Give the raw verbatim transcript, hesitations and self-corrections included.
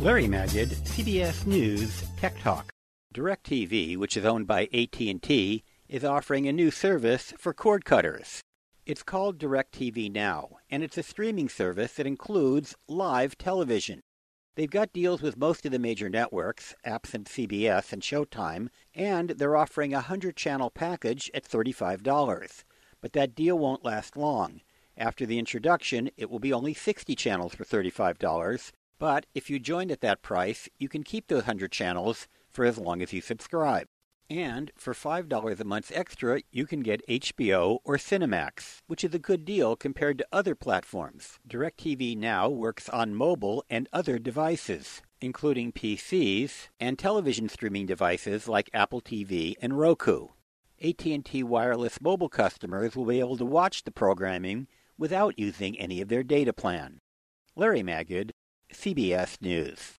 Larry Magid, C B S News Tech Talk. DirecTV, which is owned by A T and T, is offering a new service for cord cutters. It's called DirecTV Now, and it's a streaming service that includes live television. They've got deals with most of the major networks, absent C B S and Showtime, and they're offering a one hundred channel package at thirty-five dollars. But that deal won't last long. After the introduction, it will be only sixty channels for thirty-five dollars. But if you join at that price, you can keep those one hundred channels for as long as you subscribe. And for five dollars a month extra, you can get H B O or Cinemax, which is a good deal compared to other platforms. DirecTV Now works on mobile and other devices, including P Cs and television streaming devices like Apple T V and Roku. A T and T wireless mobile customers will be able to watch the programming without using any of their data plan. Larry Magid, C B S News.